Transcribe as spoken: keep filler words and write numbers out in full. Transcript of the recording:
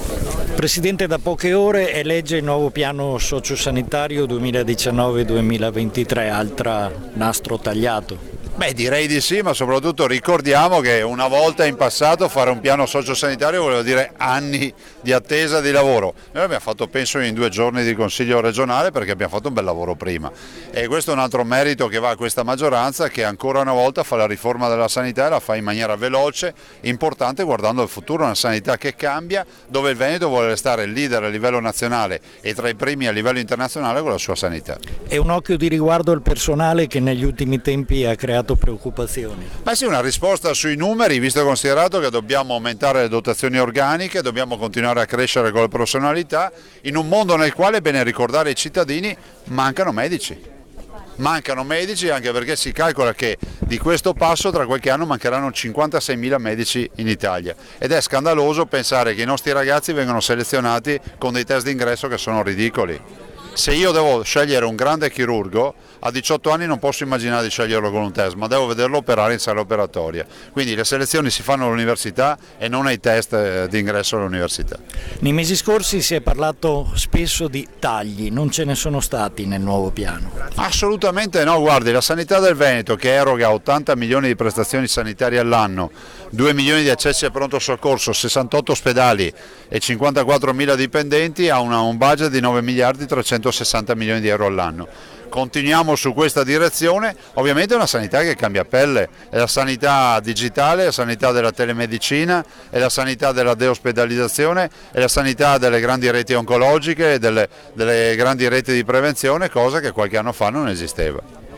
Presidente, da poche ore elegge il nuovo piano sociosanitario duemiladiciannove duemilaventitré, altra nastro tagliato. Beh, direi di sì, ma soprattutto ricordiamo che una volta in passato fare un piano sociosanitario voleva dire anni di attesa di lavoro. Noi abbiamo fatto, penso, in due giorni di consiglio regionale perché abbiamo fatto un bel lavoro prima. E questo è un altro merito che va a questa maggioranza, che ancora una volta fa la riforma della sanità e la fa in maniera veloce, importante, guardando al futuro, una sanità che cambia, dove il Veneto vuole restare il leader a livello nazionale e tra i primi a livello internazionale con la sua sanità. E un occhio di riguardo al personale che negli ultimi tempi ha creato preoccupazioni. Beh sì, una risposta sui numeri, visto e considerato che dobbiamo aumentare le dotazioni organiche, dobbiamo continuare a crescere con le professionalità, in un mondo nel quale, è bene ricordare ai cittadini, mancano medici. Mancano medici anche perché si calcola che di questo passo tra qualche anno mancheranno cinquantaseimila medici in Italia ed è scandaloso pensare che i nostri ragazzi vengono selezionati con dei test d'ingresso che sono ridicoli. Se io devo scegliere un grande chirurgo, a diciotto anni non posso immaginare di sceglierlo con un test, ma devo vederlo operare in sala operatoria. Quindi le selezioni si fanno all'università e non ai test di ingresso all'università. Nei mesi scorsi si è parlato spesso di tagli, non ce ne sono stati nel nuovo piano. Assolutamente no, guardi, la sanità del Veneto, che eroga ottanta milioni di prestazioni sanitarie all'anno, due milioni di accessi a pronto soccorso, sessantotto ospedali e cinquantaquattromila dipendenti, ha una, un budget di nove miliardi trecentosessanta milioni di euro all'anno. Continuiamo su questa direzione, ovviamente è una sanità che cambia pelle, è la sanità digitale, è la sanità della telemedicina, è la sanità della deospedalizzazione, è la sanità delle grandi reti oncologiche, delle, delle grandi reti di prevenzione, cosa che qualche anno fa non esisteva.